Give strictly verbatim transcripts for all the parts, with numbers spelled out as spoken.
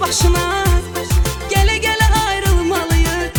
başına. Gele gele ayrılmalıyıq.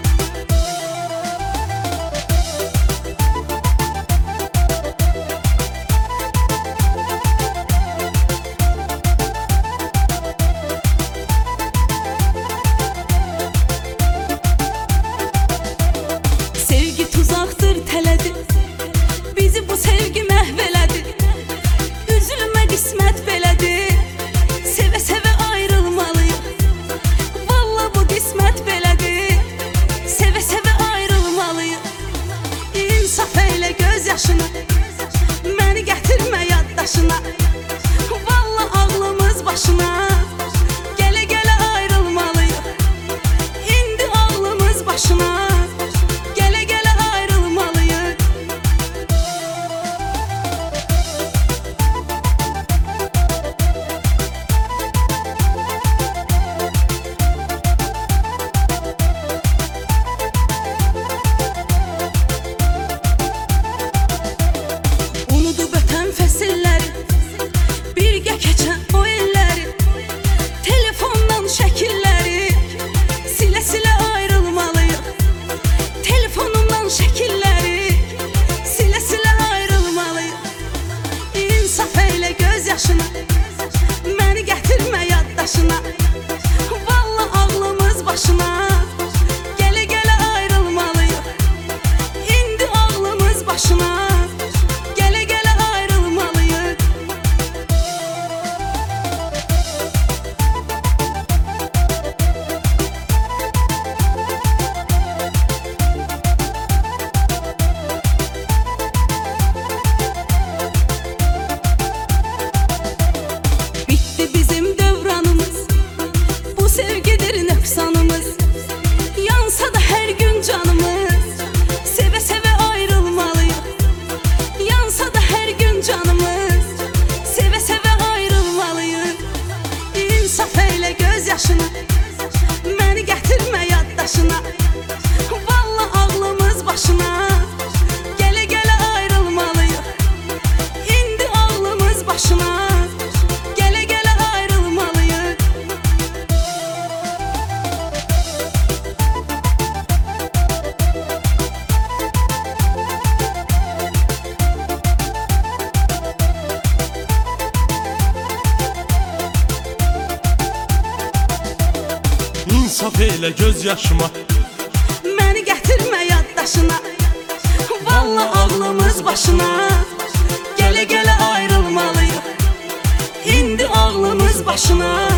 Sevgi tuzaqdır, tələdir. Bizi bu sevgi məhv elədi. Üzülmə qismət belədir. Sevə sevə ayrılmalıyıq. Valla bu qismət belədir. Sevə sevə ayrılmalıyıq. İnsaf eylə göz yaşına. Məni gətirmə yaddaşına. Valla ağlımız başına. Gələ gələ ayrılmalıyıq. İndi ağlımız başına. Fəsilləri, birgə keçən o illəri, telefondan şəkilləri, silə-silə ayrılmalıyıq. Telefonundan şəkilləri, silə-silə ayrılmalıyıq. İnsaf eylə göz yaşına. Məni gətirmə yaddaşına. Valla ağlımız başına. Gələ gələ ayrılmalıyıq. İndi ağlımız başına. Yansa da hər gün canımız, sevə sevə ayrılmalıyıq. Yansa da hər gün canımız, sevə sevə ayrılmalıyıq. İnsaf eylə göz yaşına. Məni gətirmə yaddaşına. Valla ağlımız başına. Gələ gələ ayrılmalıyıq. İndi ağlımız başına. İnsaf eylə göz yaşıma. Məni gətirmə yaddaşına. Valla ağlımız başına. Gələ gələ ayrılmalıyıq. İndi ağlımız başına.